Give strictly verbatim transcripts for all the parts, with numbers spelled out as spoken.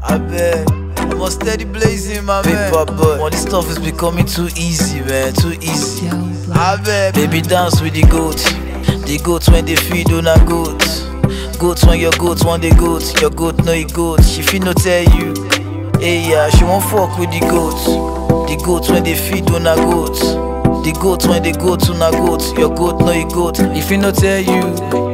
I bet. I'm a steady blazing, my man. Paper boy. All this stuff is becoming too easy, man. Too easy. I bet. Baby, dance with the goat. The goat when they feed on a goat. Goat when your goat want the goat. Your goat know it goat. She fit no tell you. Hey, yeah, she won't fuck with the goat. The goat when they feed on a goat. The goat when they go to na goat. Your goat know it goat. If he no tell you,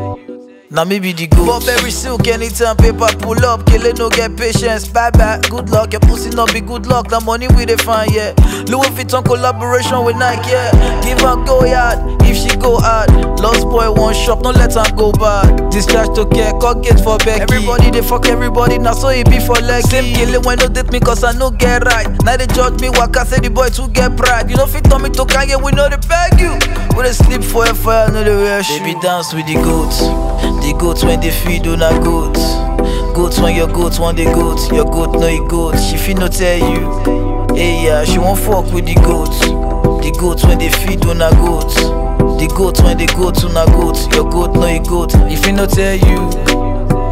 now maybe the goat. Burberry silk anytime paper pull up. Kill it no get patience. Bye bye. Good luck. Your pussy not be good luck. The money we dey find, yeah. Louis Vuitton collaboration with Nike, yeah. Give her go yard if she go hard. Lost boy one shop, no let her go bad. Discharge to care, cut gate for Becky. Everybody they fuck everybody, now so it be for legs. Same killing when no date me cause I no get right. Now they judge me, waka say the boy to get pride. You know fit on me to Kanye, we know they beg you. We they sleep for a fire, no they wear shoe. Baby dance with the goats. The goats when they feed on a goat. Goats when your goats want the goat. Your goat know it goat. She fit no tell you. Hey yeah, she won't fuck with the goats. The goats when they feed on a goat. The goat when they go to na goat. Your goat know it goat. If he no tell you,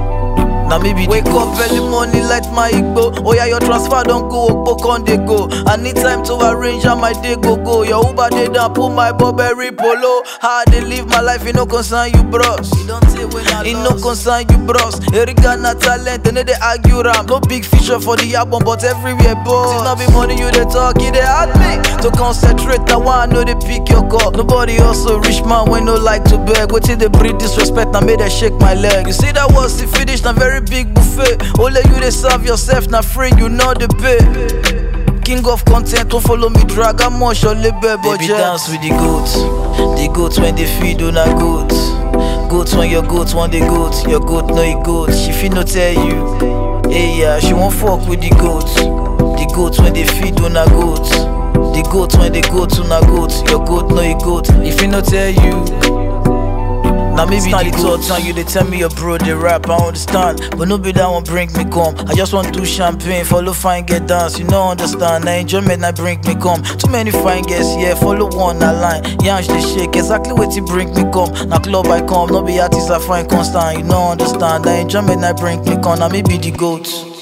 now maybe wake up early morning, light my igbo. Oh yeah, your transfer don't go, Okpo con they go. I need time to arrange how my day go go. Your Uber they down, pull my Burberry polo. How they live my life, it no concern you bros. It no concern you bros. Erica na talent, they know they argue ram. No big feature for the album, but everywhere boss. It's not be money you they talk, it they hard me to concentrate. Now one know they pick your call. Nobody also rich man when no like to beg. Wait till they breed disrespect, now made they shake my leg. You see that was the finish, now very big buffet. Only you they serve yourself, now free you know the pay. King of content, don't follow me drag. I'm on your label, but baby dance with the goats. The goats when they feed on a goat. Goats when your goats want the goat. Your goat know it goat. She fit no tell you. Hey yeah, she won't fuck with the goats. The goats when they feed on a goat. The goats when they go to na goat. Your goat know it goat. If he no tell you, now maybe the third time you they tell me your bro they rap, I understand. But no be that one bring me come. I just want to do champagne, follow fine get dance. You know understand, I enjoyment I bring me come. Too many fine guests, yeah, follow one that line. Yansh they shake, exactly what you bring me come. Now club I come, no be artists I find constant. You know understand, I enjoyment I bring me come. Now maybe the goats.